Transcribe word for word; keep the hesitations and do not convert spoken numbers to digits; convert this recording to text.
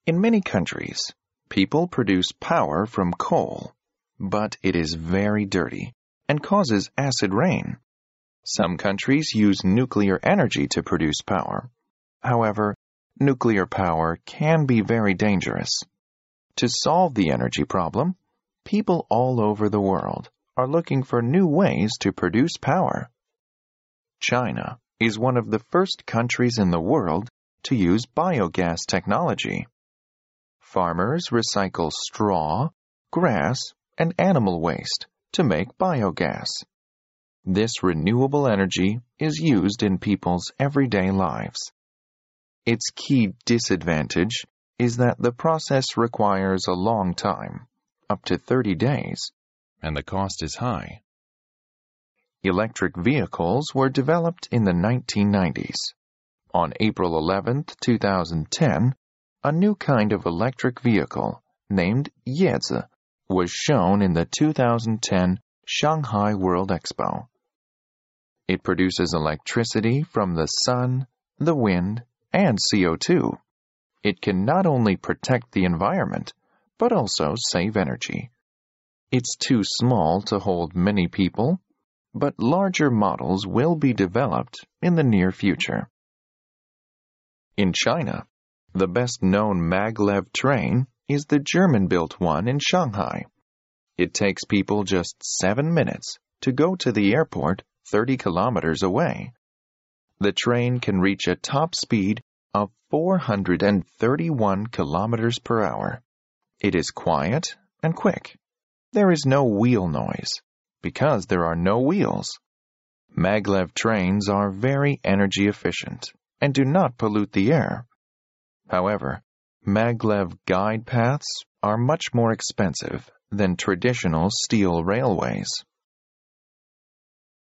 In many countries, people produce power from coal, but it is very dirty and causes acid rain. Some countries use nuclear energy to produce power. However, nuclear power can be very dangerous. To solve the energy problem, people all over the world are looking for new ways to produce power. China is one of the first countries in the world to use biogas technology. Farmers recycle straw, grass, and animal waste to make biogas. This renewable energy is used in people's everyday lives. Its key disadvantage is that the process requires a long time, up to thirty days, and the cost is high. Electric vehicles were developed in the nineteen nineties. On April eleventh, two thousand ten, a new kind of electric vehicle named Yezi was shown in the two thousand ten Shanghai World Expo. It produces electricity from the sun, the wind, and C O two. It can not only protect the environment, but also save energy. It's too small to hold many people, but larger models will be developed in the near future. In China, the best-known maglev train is the German-built one in Shanghai. It takes people just seven minutes to go to the airport thirty kilometers away. The train can reach a top speed of four hundred thirty-one kilometers per hour. It is quiet and quick. There is no wheel noise, because there are no wheels. Maglev trains are very energy efficient and do not pollute the air. However, maglev guide paths are much more expensive than traditional steel railways.